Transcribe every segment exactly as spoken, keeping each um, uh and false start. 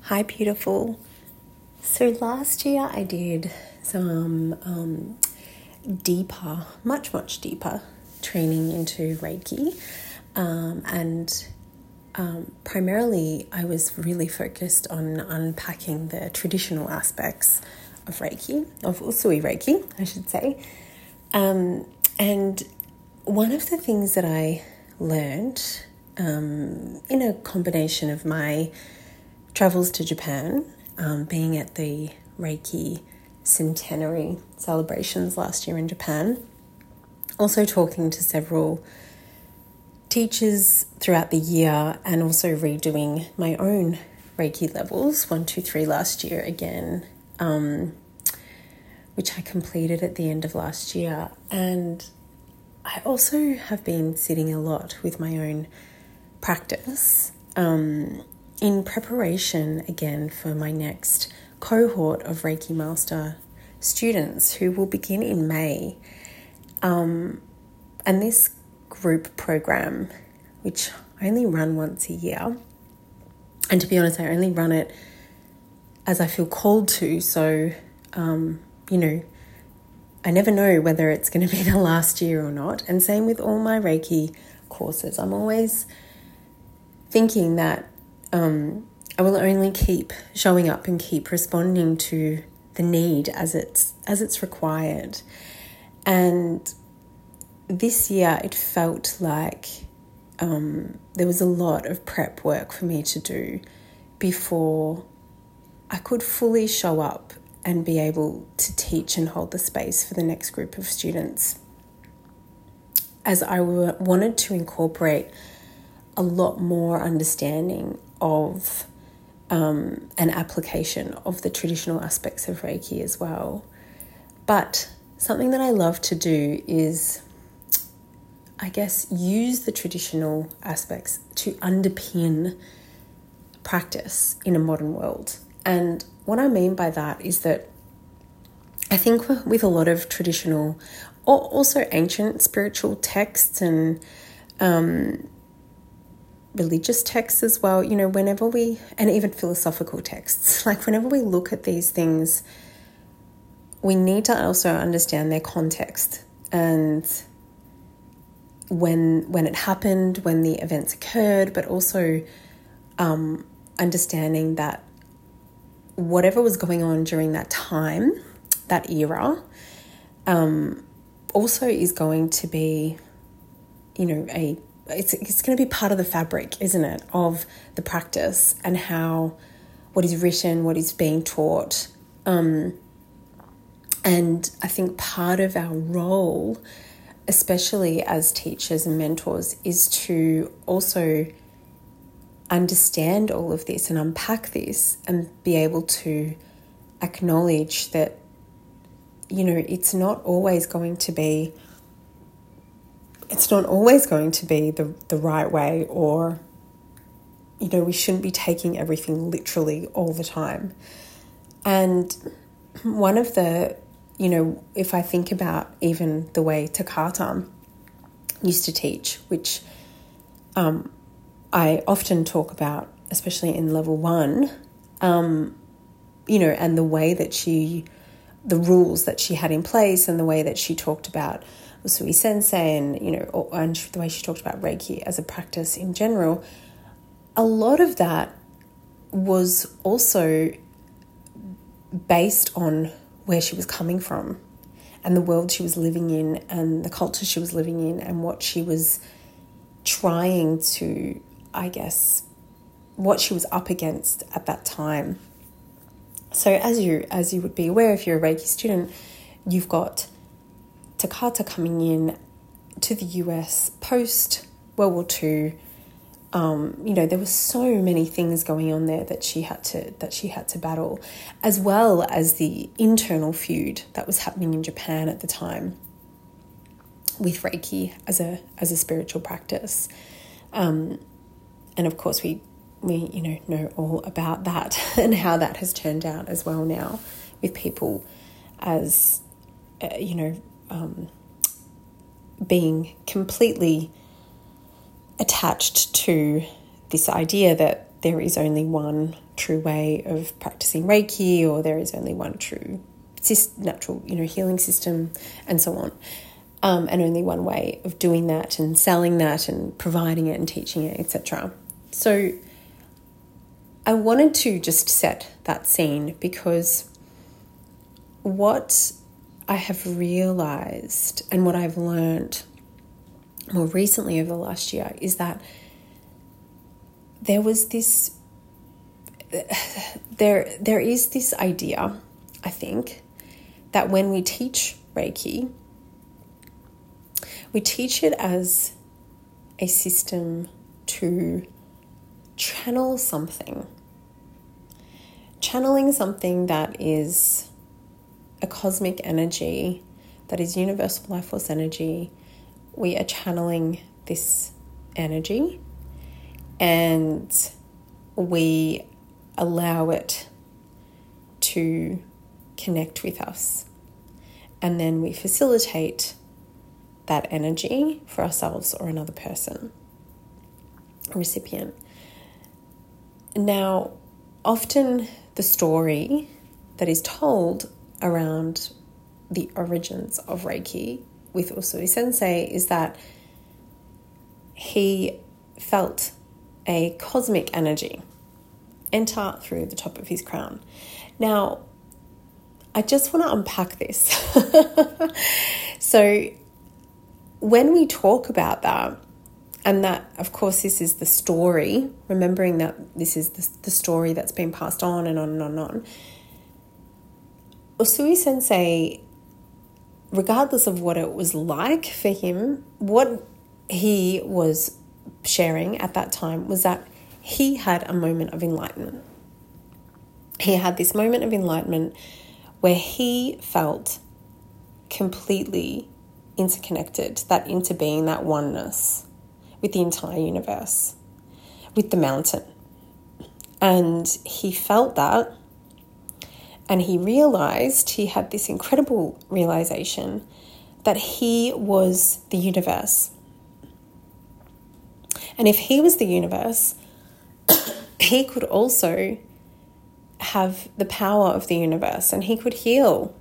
Hi, beautiful. So last year I did some um, deeper, much, much deeper training into Reiki. Um, and um, primarily I was really focused on unpacking the traditional aspects of Reiki, of Usui Reiki, I should say. Um, and one of the things that I learned um, in a combination of my travels to Japan, um, being at the Reiki centenary celebrations last year in Japan, also talking to several teachers throughout the year, and also redoing my own Reiki levels, one, two, three last year again, um, which I completed at the end of last year. And I also have been sitting a lot with my own practice, um, in preparation again for my next cohort of Reiki Master students who will begin in May. Um, and this group program, which I only run once a year, and to be honest, I only run it as I feel called to. So, um, you know, I never know whether it's going to be the last year or not. And same with all my Reiki courses. I'm always thinking that um, I will only keep showing up and keep responding to the need as it's as it's required. And this year it felt like um, there was a lot of prep work for me to do before I could fully show up and be able to teach and hold the space for the next group of students, as I w- wanted to incorporate a lot more understanding of um, an application of the traditional aspects of Reiki as well. But something that I love to do is, I guess, use the traditional aspects to underpin practice in a modern world. And what I mean by that is that I think with a lot of traditional, or also ancient spiritual texts and um, religious texts as well, you know, whenever we, and even philosophical texts, like whenever we look at these things, we need to also understand their context and when when it happened, when the events occurred, but also um, understanding that whatever was going on during that time, that era, um, also is going to be, you know, a It's it's going to be part of the fabric, isn't it, of the practice and how what is written, what is being taught. Um, and I think part of our role, especially as teachers and mentors, is to also understand all of this and unpack this and be able to acknowledge that, you know, it's not always going to be It's not always going to be the, the right way, or, you know, we shouldn't be taking everything literally all the time. And one of the, you know, if I think about even the way Takata used to teach, which um, I often talk about, especially in level one, um, you know, and the way that she, the rules that she had in place and the way that she talked about Usui Sensei and, you know, or, and the way she talked about Reiki as a practice in general, a lot of that was also based on where she was coming from and the world she was living in and the culture she was living in and what she was trying to, I guess, what she was up against at that time. So as you as you would be aware, if you're a Reiki student, you've got Takata coming in to the U S post World War Two. Um, you know, there were so many things going on there that she had to that she had to battle, as well as the internal feud that was happening in Japan at the time with Reiki as a as a spiritual practice. Um, and of course, we we you know know all about that and how that has turned out as well now, with people as uh, you know. Um, being completely attached to this idea that there is only one true way of practicing Reiki, or there is only one true natural, you know, healing system, and so on. Um, and only one way of doing that and selling that and providing it and teaching it, et cetera. So I wanted to just set that scene, because what I have realized and what I've learned more recently over the last year is that there was this, there there is this idea, I think, that when we teach Reiki, we teach it as a system to channel something. Channeling something that is a cosmic energy, that is universal life force energy. We are channeling this energy and we allow it to connect with us. And then we facilitate that energy for ourselves or another person, a recipient. Now, often the story that is told around the origins of Reiki with Usui Sensei is that he felt a cosmic energy enter through the top of his crown. Now, I just want to unpack this. So when we talk about that, and that, of course, this is the story, remembering that this is the, the story that's been passed on and on and on and on, Usui Sensei, regardless of what it was like for him, what he was sharing at that time was that he had a moment of enlightenment. He had this moment of enlightenment where he felt completely interconnected, that interbeing, that oneness with the entire universe, with the mountain. And he felt that, and he realized, he had this incredible realization that he was the universe. And if he was the universe, he could also have the power of the universe, and he could heal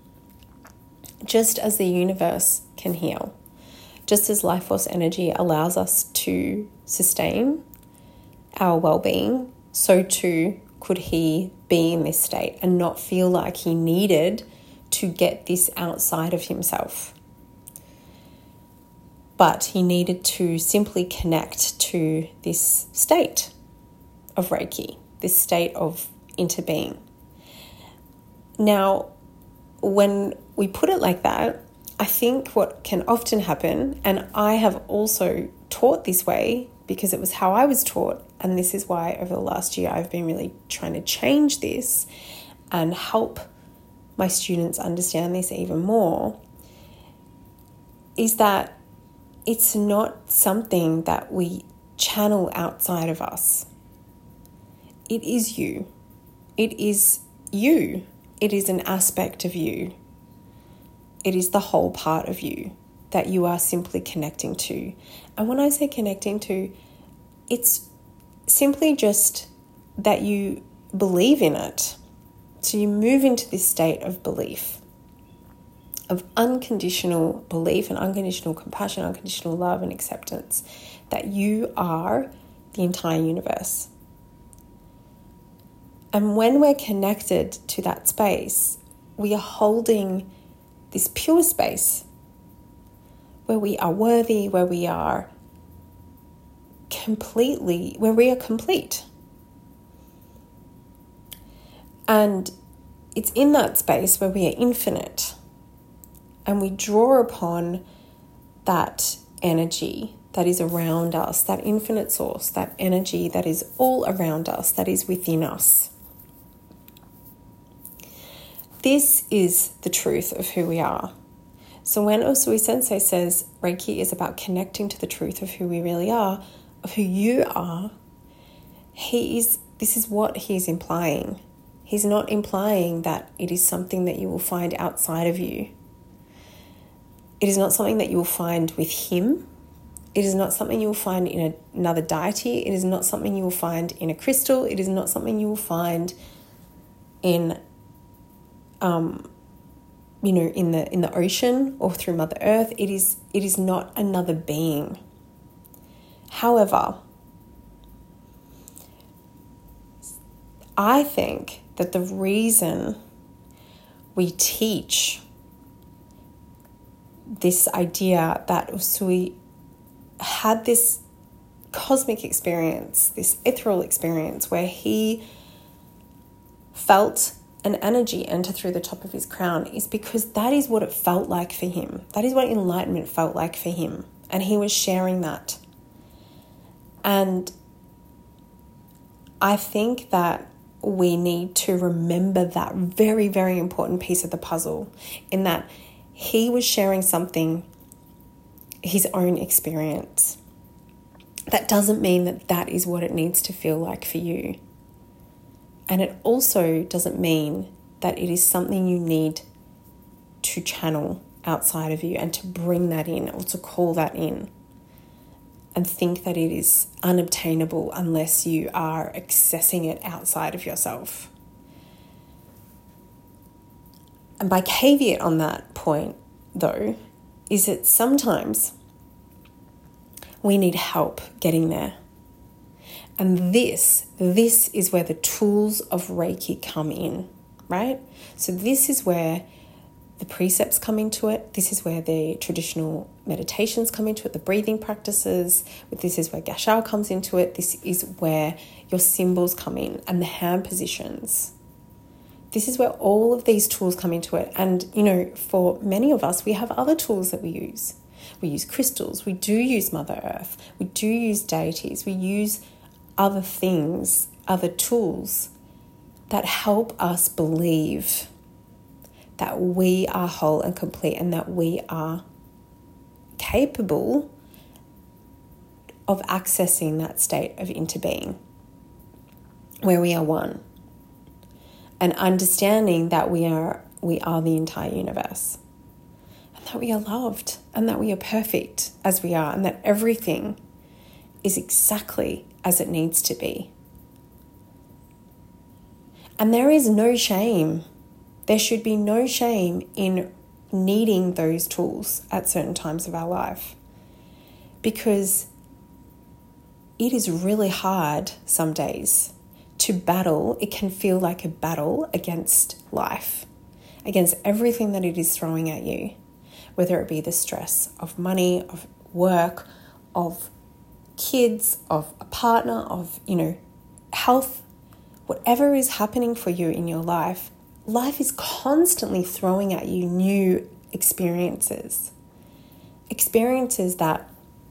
just as the universe can heal. Just as life force energy allows us to sustain our well-being, so too could he be in this state and not feel like he needed to get this outside of himself. But he needed to simply connect to this state of Reiki, this state of interbeing. Now, when we put it like that, I think what can often happen, and I have also taught this way because it was how I was taught, and this is why over the last year I've been really trying to change this and help my students understand this even more, is that it's not something that we channel outside of us. It is you. It is you. It is an aspect of you. It is the whole part of you that you are simply connecting to. And when I say connecting to, it's simply just that you believe in it. So you move into this state of belief, of unconditional belief and unconditional compassion, unconditional love and acceptance, that you are the entire universe. And when we're connected to that space, we are holding this pure space where we are worthy, where we are completely, where we are complete. And it's in that space where we are infinite, and we draw upon that energy that is around us, that infinite source, that energy that is all around us, that is within us. This is the truth of who we are. So when Usui Sensei says Reiki is about connecting to the truth of who we really are, of who you are, he is. This is what he's implying. He's not implying that it is something that you will find outside of you. It is not something that you will find with him. It is not something you will find in a, another deity. It is not something you will find in a crystal. It is not something you will find in, um, you know, in the in the ocean or through Mother Earth. It is it is not another being. However, I think that the reason we teach this idea that Usui had this cosmic experience, this ethereal experience where he felt an energy enter through the top of his crown is because that is what it felt like for him. That is what enlightenment felt like for him. And he was sharing that. And I think that we need to remember that very, very important piece of the puzzle, in that he was sharing something, his own experience. That doesn't mean that that is what it needs to feel like for you. And it also doesn't mean that it is something you need to channel outside of you and to bring that in or to call that in and think that it is unobtainable unless you are accessing it outside of yourself. And my caveat on that point, though, is that sometimes we need help getting there. And this, this is where the tools of Reiki come in, right? So this is where the precepts come into it. This is where the traditional meditations come into it, the breathing practices. This is where Gashao comes into it. This is where your symbols come in and the hand positions. This is where all of these tools come into it. And, you know, for many of us, we have other tools that we use. We use crystals. We do use Mother Earth. We do use deities. We use other things, other tools that help us believe that we are whole and complete and that we are capable of accessing that state of interbeing where we are one, and understanding that we are we are the entire universe, and that we are loved, and that we are perfect as we are, and that everything is exactly as it needs to be. And there is no shame. There should be no shame in needing those tools at certain times of our life, because it is really hard some days to battle. It can feel like a battle against life, against everything that it is throwing at you, whether it be the stress of money, of work, of kids, of a partner, of, you know, health, whatever is happening for you in your life. Life is constantly throwing at you new experiences, experiences that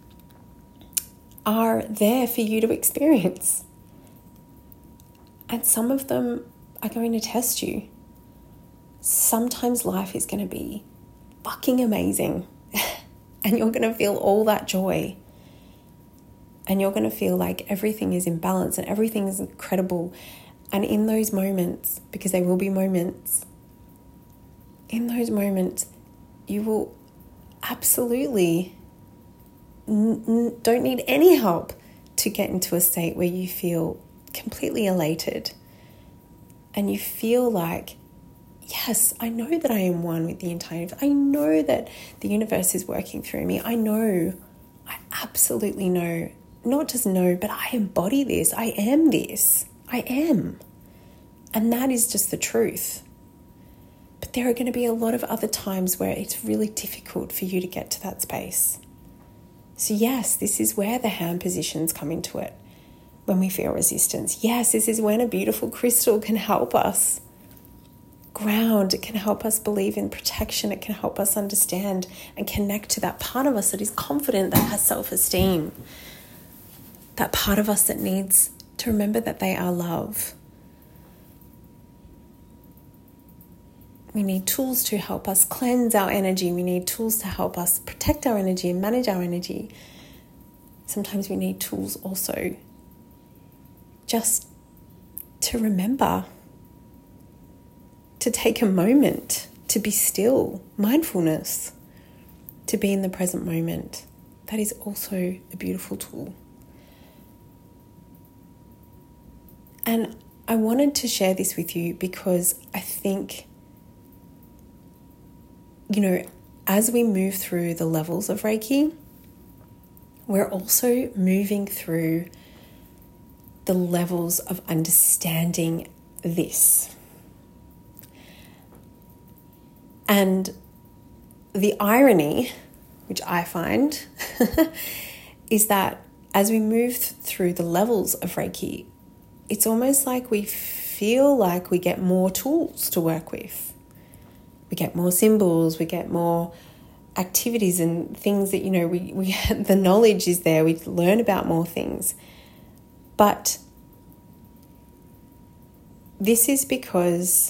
are there for you to experience. And some of them are going to test you. Sometimes life is going to be fucking amazing and you're going to feel all that joy. And you're going to feel like everything is in balance and everything is incredible. And in those moments, because there will be moments, in those moments, you will absolutely n- n- don't need any help to get into a state where you feel completely elated. And you feel like, yes, I know that I am one with the entire universe. I know that the universe is working through me. I know, I absolutely know, not just know, but I embody this. I am this. I am. And that is just the truth. But there are going to be a lot of other times where it's really difficult for you to get to that space. So yes, this is where the hand positions come into it when we feel resistance. Yes, this is when a beautiful crystal can help us ground. It can help us believe in protection. It can help us understand and connect to that part of us that is confident, that has self-esteem. That part of us that needs to remember that they are love. We need tools to help us cleanse our energy. We need tools to help us protect our energy and manage our energy. Sometimes we need tools also just to remember, to take a moment, to be still, mindfulness, to be in the present moment. that is also a beautiful tool. And I wanted to share this with you because I think, you know, as we move through the levels of Reiki, we're also moving through the levels of understanding this. And the irony, which I find, is that as we move through the levels of Reiki, it's almost like we feel like we get more tools to work with. We get more symbols, we get more activities and things that, you know, we, we the knowledge is there, we learn about more things. But this is because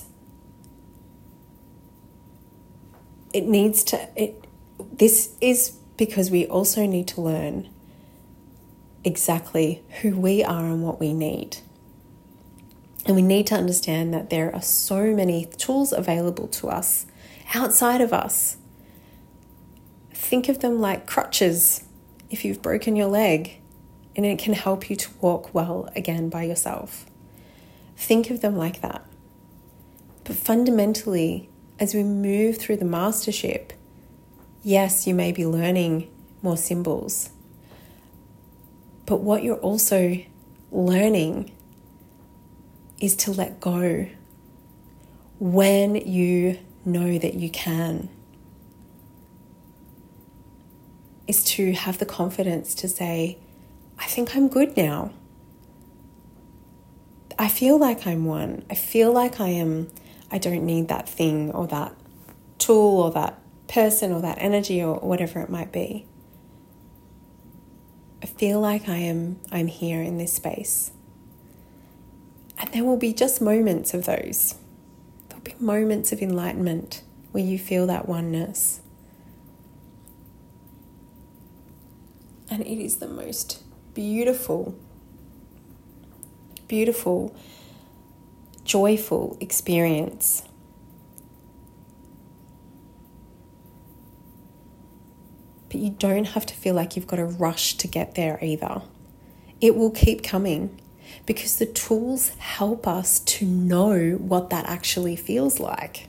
it needs to, it, this is because we also need to learn exactly who we are and what we need. And we need to understand that there are so many tools available to us outside of us. Think of them like crutches if you've broken your leg, and it can help you to walk well again by yourself. Think of them like that. But fundamentally, as we move through the mastership, yes, you may be learning more symbols, but what you're also learning is to let go when you know that you can. Is to have the confidence to say, I think I'm good now. I feel like I'm one. I feel like I am, I don't need that thing or that tool or that person or that energy or whatever it might be. I feel like I am, I'm here in this space. And there will be just moments of those. There'll be moments of enlightenment where you feel that oneness. And it is the most beautiful, beautiful, joyful experience. But you don't have to feel like you've got to rush to get there either. It will keep coming. Because the tools help us to know what that actually feels like.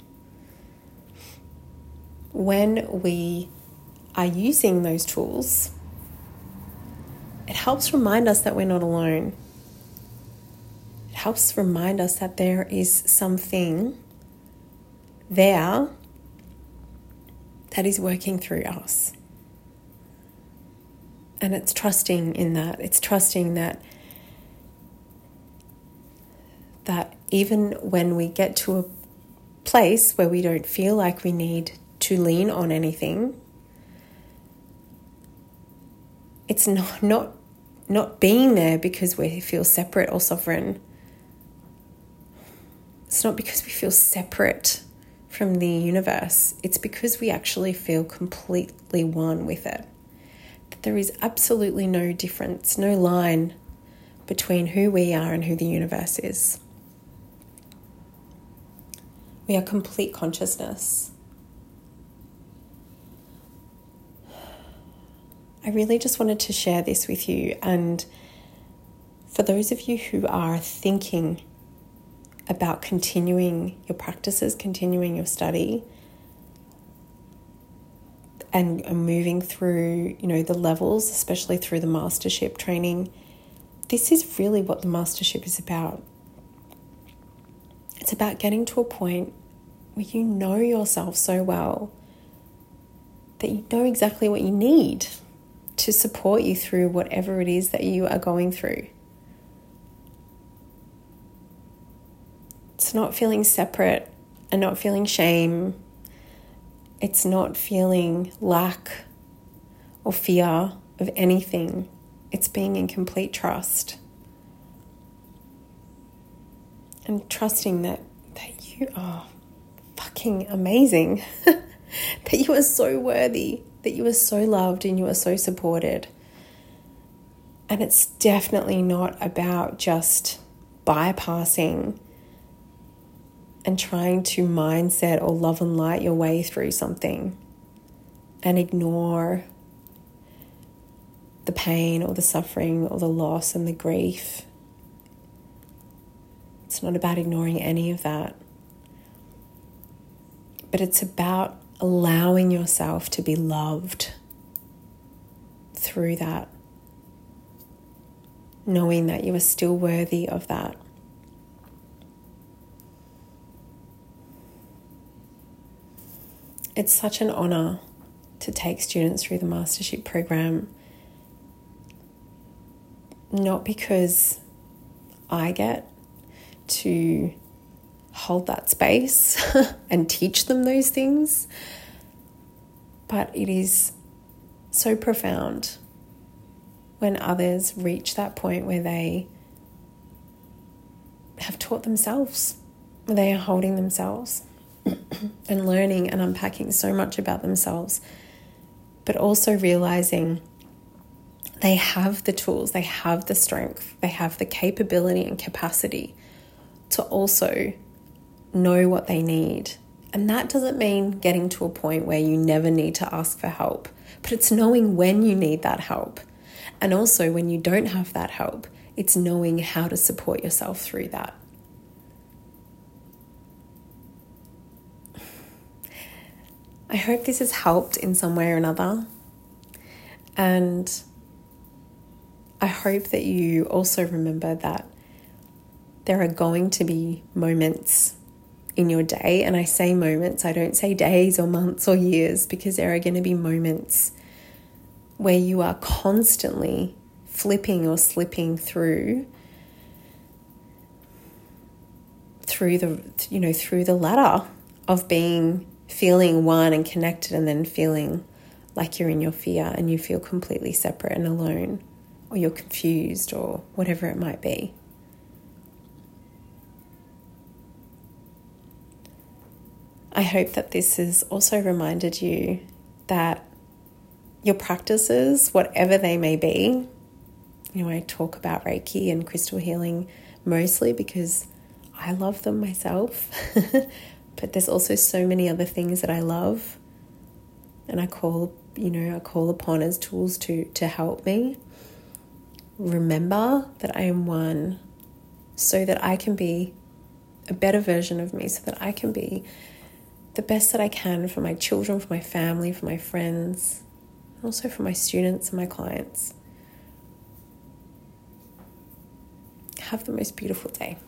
When we are using those tools, it helps remind us that we're not alone. It helps remind us that there is something there that is working through us. And it's trusting in that. It's trusting that that even when we get to a place where we don't feel like we need to lean on anything, it's not not not being there because we feel separate or sovereign. It's not because we feel separate from the universe. It's because we actually feel completely one with it. That there is absolutely no difference, no line between who we are and who the universe is. We are complete consciousness. I really just wanted to share this with you. And for those of you who are thinking about continuing your practices, continuing your study, and moving through, you know, the levels, especially through the mastership training, this is really what the mastership is about. It's about getting to a point where you know yourself so well that you know exactly what you need to support you through whatever it is that you are going through. It's not feeling separate and not feeling shame. It's not feeling lack or fear of anything. It's being in complete trust. And trusting that, that you are fucking amazing, that you are so worthy, that you are so loved and you are so supported. And it's definitely not about just bypassing and trying to mindset or love and light your way through something and ignore the pain or the suffering or the loss and the grief. It's not about ignoring any of that. But it's about allowing yourself to be loved through that. Knowing that you are still worthy of that. It's such an honor to take students through the mastership program. Not because I get to hold that space and teach them those things, but it is so profound when others reach that point where they have taught themselves, where they are holding themselves and learning and unpacking so much about themselves, but also realizing they have the tools, they have the strength, they have the capability and capacity to also know what they need. And that doesn't mean getting to a point where you never need to ask for help, but it's knowing when you need that help. And also when you don't have that help, it's knowing how to support yourself through that. I hope this has helped in some way or another. And I hope that you also remember that there are going to be moments in your day, and I say moments, I don't say days or months or years, because there are going to be moments where you are constantly flipping or slipping through through the you know through the ladder of being feeling one and connected, and then feeling like you're in your fear and you feel completely separate and alone, or you're confused, or whatever it might be. I hope that this has also reminded you that your practices, whatever they may be, you know, I talk about Reiki and crystal healing mostly because I love them myself, but there's also so many other things that I love, and I call, you know, I call upon as tools to, to help me. Remember that I am one, so that I can be a better version of me, so that I can be the best that I can for my children, for my family, for my friends, and also for my students and my clients. Have the most beautiful day.